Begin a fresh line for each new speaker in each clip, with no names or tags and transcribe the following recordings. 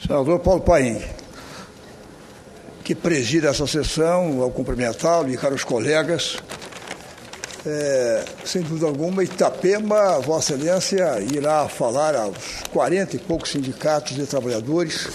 Senador Paulo Paim, que preside essa sessão, ao cumprimentá-lo e caros colegas, sem dúvida alguma, Itapema, Vossa Excelência irá falar aos 40 e poucos sindicatos de trabalhadores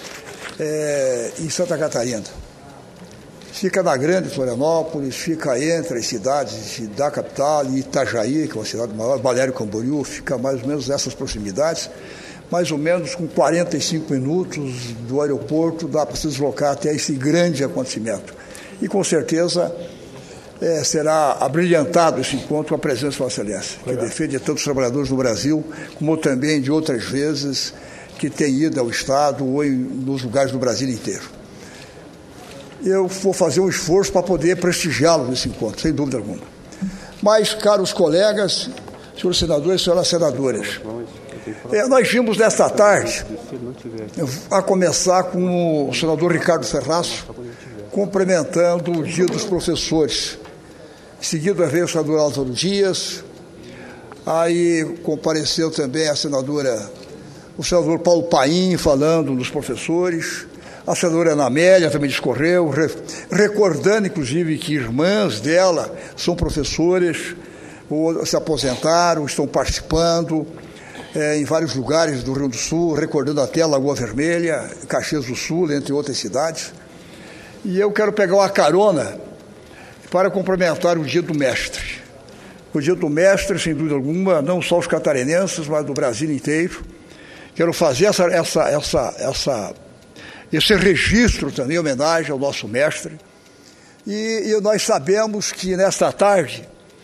em Santa Catarina. Fica na Grande Florianópolis, fica entre as cidades da capital e Itajaí, que é uma cidade maior, Balneário Camboriú, fica mais ou menos nessas proximidades, mais ou menos com 45 minutos do aeroporto, dá para se deslocar até esse grande acontecimento. E com certeza será abrilhantado esse encontro com a presença de Vossa Excelência, que defende tantos trabalhadores no Brasil, como também de outras vezes que tem ido ao Estado ou nos lugares do Brasil inteiro. Eu vou fazer um esforço para poder prestigiá-lo nesse encontro, sem dúvida alguma. Mas, caros colegas, senhores senadores e senhoras senadoras, nós vimos nesta tarde, a começar com o senador Ricardo Ferraz, cumprimentando o Dia dos Professores. Em seguida veio o senador Álvaro Dias, aí compareceu também o senador Paulo Paim, falando dos professores. A senadora Ana Amélia também discorreu, recordando, inclusive, que irmãs dela são professores, ou se aposentaram, estão participando em vários lugares do Rio Grande do Sul, recordando até Lagoa Vermelha, Caxias do Sul, entre outras cidades. E eu quero pegar uma carona para cumprimentar o Dia do Mestre. O Dia do Mestre, sem dúvida alguma, não só os catarinenses, mas do Brasil inteiro. Quero fazer esse registro também, em homenagem ao nosso mestre. E nós sabemos que nesta tarde,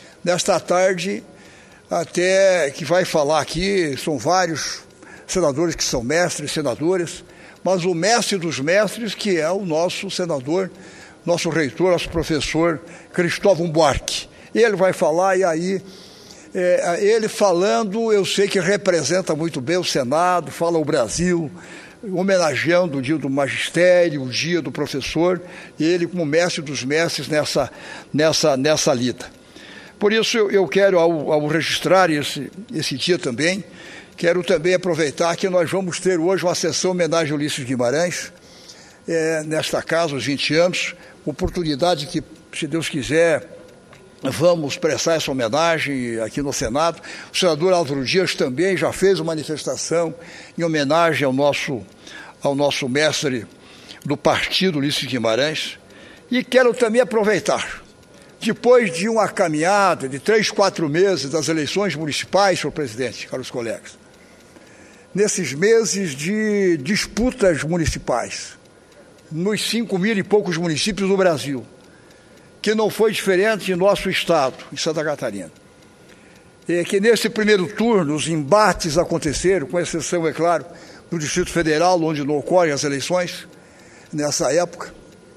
até que vai falar aqui, são vários senadores que são mestres, senadoras, mas o mestre dos mestres, que é o nosso senador, nosso reitor, nosso professor Cristóvão Buarque. Ele vai falar, e aí, ele falando, eu sei que representa muito bem o Senado, fala o Brasil, homenageando o Dia do Magistério, o Dia do Professor, ele como mestre dos mestres nessa lida. Por isso eu quero, ao registrar esse dia também, quero também aproveitar que nós vamos ter hoje uma sessão homenagem a Ulisses Guimarães, nesta casa, os 20 anos, oportunidade que, se Deus quiser, vamos prestar essa homenagem aqui no Senado. O senador Álvaro Dias também já fez uma manifestação em homenagem ao nosso mestre do partido, Ulisses Guimarães. E quero também aproveitar, depois de uma caminhada de 3, 4 meses das eleições municipais, senhor presidente, caros colegas, nesses meses de disputas municipais, nos 5.000 e poucos municípios do Brasil, que não foi diferente em nosso estado, em Santa Catarina. E que nesse primeiro turno os embates aconteceram, com exceção, é claro, do Distrito Federal, onde não ocorrem as eleições, nessa época,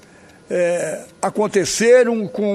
aconteceram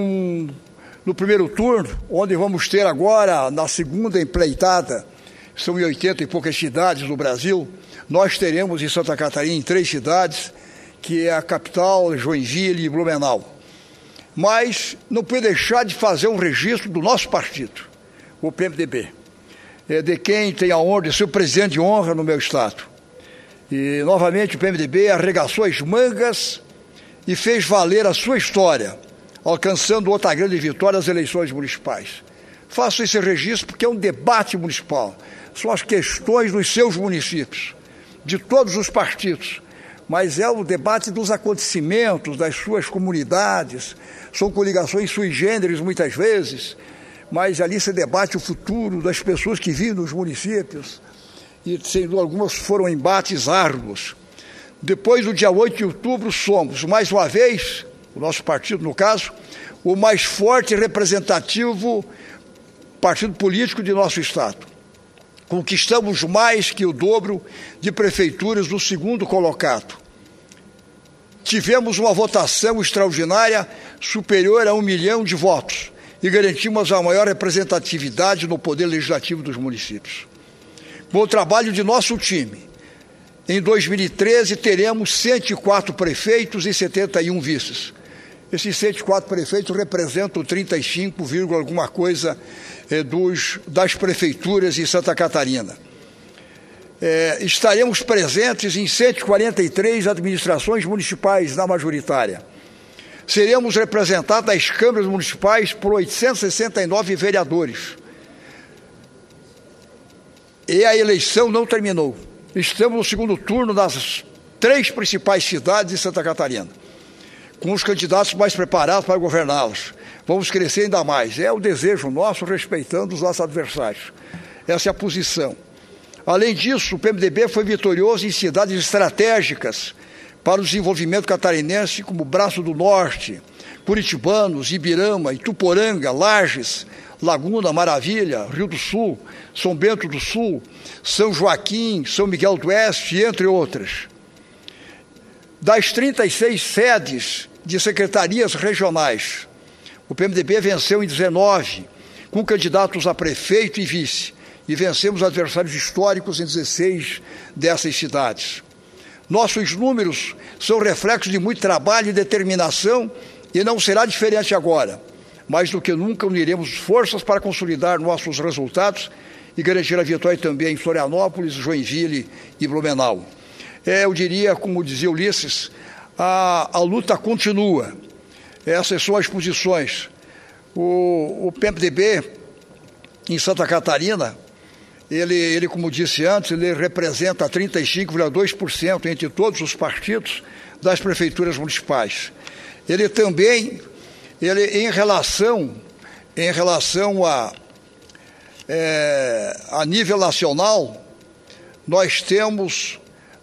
no primeiro turno, onde vamos ter agora, na segunda empreitada, são em 80 e poucas cidades do Brasil, nós teremos em Santa Catarina, em 3 cidades, que é a capital, Joinville e Blumenau. Mas não pude deixar de fazer um registro do nosso partido, o PMDB, de quem tem a honra de ser o presidente de honra no meu estado. E, novamente, o PMDB arregaçou as mangas e fez valer a sua história, alcançando outra grande vitória nas eleições municipais. Faço esse registro porque é um debate municipal, são as questões dos seus municípios, de todos os partidos, mas é o debate dos acontecimentos, das suas comunidades, são coligações sui generis muitas vezes, mas ali se debate o futuro das pessoas que vivem nos municípios, e sem dúvida alguma foram embates árduos. Depois do dia 8 de outubro somos, mais uma vez, o nosso partido no caso, o mais forte e representativo partido político de nosso estado. Conquistamos mais que o dobro de prefeituras do segundo colocado. Tivemos uma votação extraordinária superior a 1 milhão de votos e garantimos a maior representatividade no poder legislativo dos municípios. Com o trabalho de nosso time, em 2013 teremos 104 prefeitos e 71 vices. Esses 104 prefeitos representam 35, alguma coisa das prefeituras em Santa Catarina. estaremos presentes em 143 administrações municipais na majoritária. Seremos representados nas câmaras municipais por 869 vereadores. E a eleição não terminou. Estamos no segundo turno das 3 principais cidades de Santa Catarina, com os candidatos mais preparados para governá-las. Vamos crescer ainda mais. É o desejo nosso, respeitando os nossos adversários. Essa é a posição. Além disso, o PMDB foi vitorioso em cidades estratégicas para o desenvolvimento catarinense, como Braço do Norte, Curitibanos, Ibirama, Ituporanga, Lages, Laguna, Maravilha, Rio do Sul, São Bento do Sul, São Joaquim, São Miguel do Oeste, entre outras. Das 36 sedes de secretarias regionais, o PMDB venceu em 19, com candidatos a prefeito e vice, e vencemos adversários históricos em 16 dessas cidades. Nossos números são reflexos de muito trabalho e determinação, e não será diferente agora. Mais do que nunca, uniremos forças para consolidar nossos resultados e garantir a vitória também em Florianópolis, Joinville e Blumenau. Eu diria, como dizia Ulisses, a luta continua. Essas são as posições. O PMDB em Santa Catarina, ele, como disse antes, ele representa 35,2% entre todos os partidos das prefeituras municipais. Ele também, em relação a nível nacional, nós temos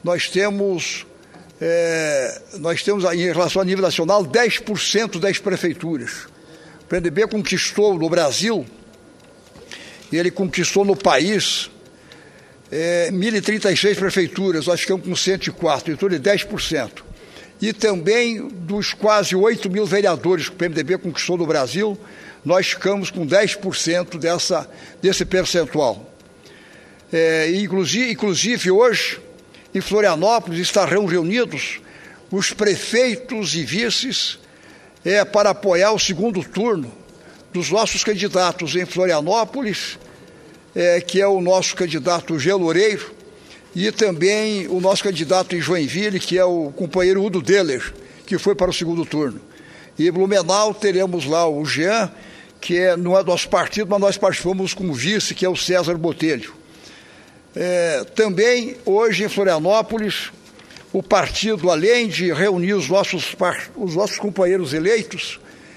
em relação a nível nacional 10% das prefeituras. O PMDB conquistou no Brasil, ele conquistou no país 1.036 prefeituras, nós ficamos com 104, em torno de 10%. E também dos quase 8 mil vereadores que o PMDB conquistou no Brasil, nós ficamos com 10% desse percentual. Inclusive hoje, em Florianópolis, estarão reunidos os prefeitos e vices para apoiar o segundo turno dos nossos candidatos em Florianópolis, que é o nosso candidato G. Loureiro, e também o nosso candidato em Joinville, que é o companheiro Udo Deller, que foi para o segundo turno. E em Blumenau teremos lá o Jean, que não é do nosso partido, mas nós participamos como vice, que é o César Botelho. Também, hoje, em Florianópolis, o partido, além de reunir os nossos companheiros eleitos,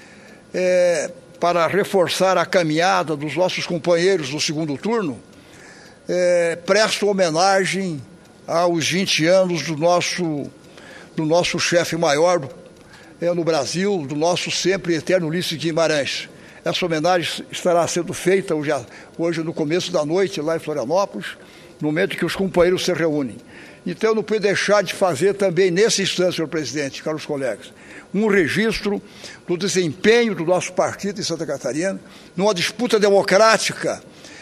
para reforçar a caminhada dos nossos companheiros do segundo turno, presta homenagem aos 20 anos do nosso chefe maior no Brasil, do nosso sempre eterno Ulisses Guimarães. Essa homenagem estará sendo feita hoje no começo da noite, lá em Florianópolis, no momento que os companheiros se reúnem. Então, eu não pude deixar de fazer também, nesse instante, senhor presidente, caros colegas, um registro do desempenho do nosso partido em Santa Catarina, numa disputa democrática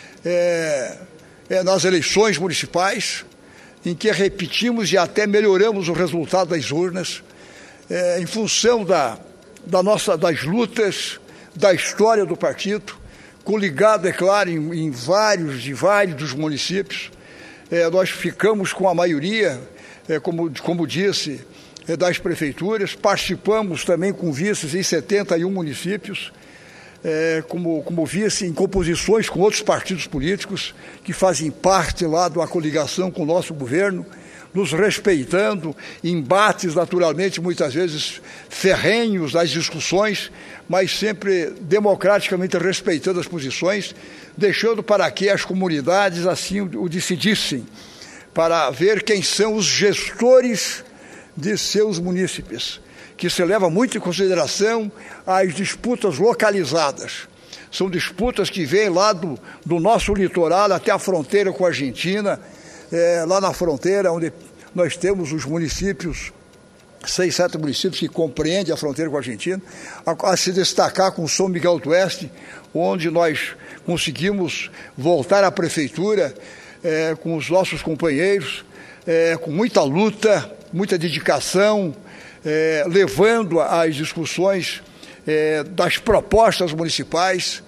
nas eleições municipais, em que repetimos e até melhoramos o resultado das urnas, em função das lutas, da história do partido, coligado, é claro, em vários dos municípios. Nós ficamos com a maioria, como disse, das prefeituras, participamos também com vices em 71 municípios, como vice em composições com outros partidos políticos que fazem parte lá de uma coligação com o nosso governo, nos respeitando, embates naturalmente muitas vezes ferrenhos das discussões, mas sempre democraticamente respeitando as posições, deixando para que as comunidades assim o decidissem, para ver quem são os gestores de seus munícipes, que se leva muito em consideração as disputas localizadas. São disputas que vêm lá do nosso litoral até a fronteira com a Argentina, lá na fronteira, onde nós temos os municípios, 6, 7 municípios que compreendem a fronteira com a Argentina, a se destacar com São Miguel do Oeste, onde nós conseguimos voltar à prefeitura com os nossos companheiros, com muita luta, muita dedicação, levando as discussões das propostas municipais,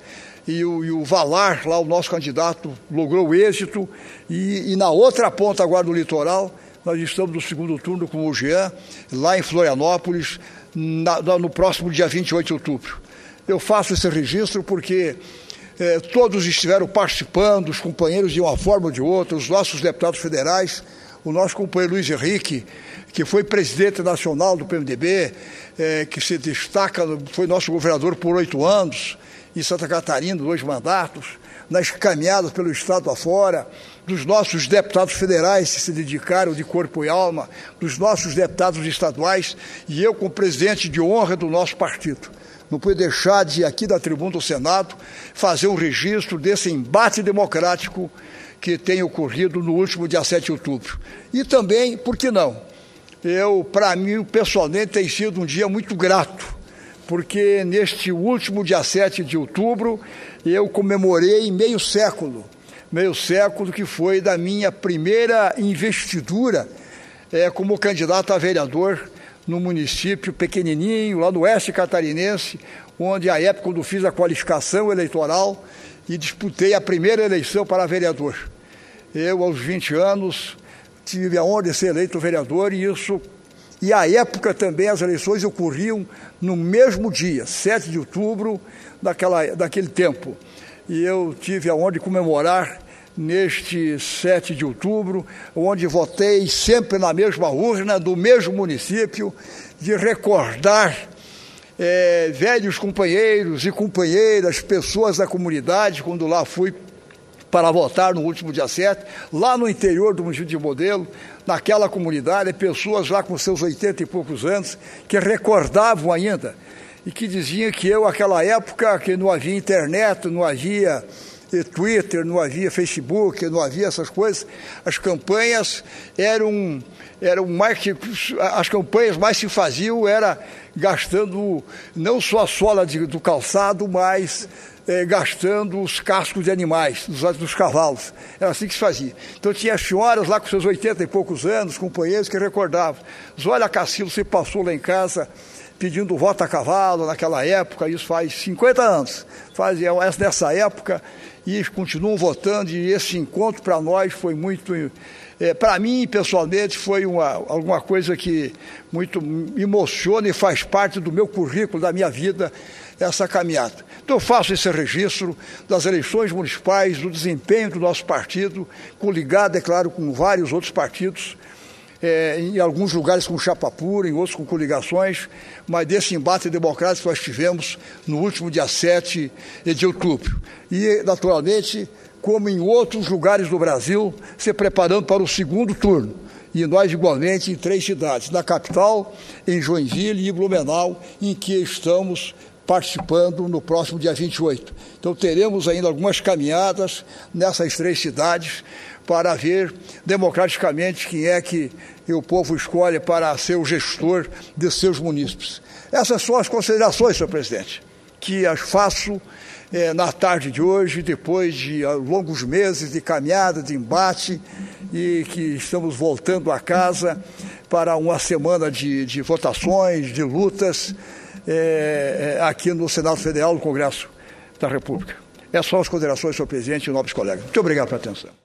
e o Valar, lá o nosso candidato, logrou êxito, e na outra ponta agora do litoral, nós estamos no segundo turno com o Jean, lá em Florianópolis, no próximo dia 28 de outubro. Eu faço esse registro porque todos estiveram participando, os companheiros de uma forma ou de outra, os nossos deputados federais, o nosso companheiro Luiz Henrique, que foi presidente nacional do PMDB, que se destaca, foi nosso governador por 8 anos, em Santa Catarina, 2 mandatos, nas caminhadas pelo estado afora, dos nossos deputados federais que se dedicaram de corpo e alma, dos nossos deputados estaduais, e eu como presidente de honra do nosso partido. Não pude deixar de, aqui da tribuna do Senado, fazer um registro desse embate democrático que tem ocorrido no último dia 7 de outubro. E também, por que não? Para mim, pessoalmente, tem sido um dia muito grato, porque neste último dia 7 de outubro, eu comemorei meio século que foi da minha primeira investidura como candidato a vereador no município pequenininho, lá no oeste catarinense, onde, à época, quando fiz a qualificação eleitoral e disputei a primeira eleição para vereador. Eu, aos 20 anos, tive a honra de ser eleito vereador e à época também as eleições ocorriam no mesmo dia, 7 de outubro daquele tempo. E eu tive a honra de comemorar neste 7 de outubro, onde votei sempre na mesma urna, do mesmo município, de recordar velhos companheiros e companheiras, pessoas da comunidade, quando lá fui para votar no último dia 7, lá no interior do município de Modelo, naquela comunidade, pessoas lá com seus 80 e poucos anos, que recordavam ainda, e que diziam que aquela época, que não havia internet, não havia Twitter, não havia Facebook, não havia essas coisas, as campanhas eram mais que as campanhas mais se faziam era gastando não só a sola do calçado, mas gastando os cascos de animais, dos cavalos. Era assim que se fazia. Então tinha senhoras lá com seus 80 e poucos anos, companheiros que recordavam. Olha, Cacilo, você passou lá em casa pedindo voto a cavalo naquela época, isso faz 50 anos. Nessa época, e continuam votando, e esse encontro para nós foi muito... para mim, pessoalmente, foi alguma coisa que muito me emociona e faz parte do meu currículo, da minha vida, essa caminhada. Então eu faço esse registro das eleições municipais, do desempenho do nosso partido, coligado, é claro, com vários outros partidos, em alguns lugares com chapa pura, em outros com coligações, mas desse embate democrático que nós tivemos no último dia 7 de outubro. E, naturalmente, como em outros lugares do Brasil, se preparando para o segundo turno. E nós, igualmente, em 3 cidades, na capital, em Joinville e Blumenau, em que estamos participando no próximo dia 28. Então, teremos ainda algumas caminhadas nessas 3 cidades para ver democraticamente quem é que o povo escolhe para ser o gestor de seus munícipes. Essas são as considerações, senhor presidente, que as faço na tarde de hoje, depois de longos meses de caminhada, de embate, e que estamos voltando a casa para uma semana de votações, de lutas, aqui no Senado Federal, no Congresso da República. Essas são as considerações, senhor presidente e nobres colegas. Muito obrigado pela atenção.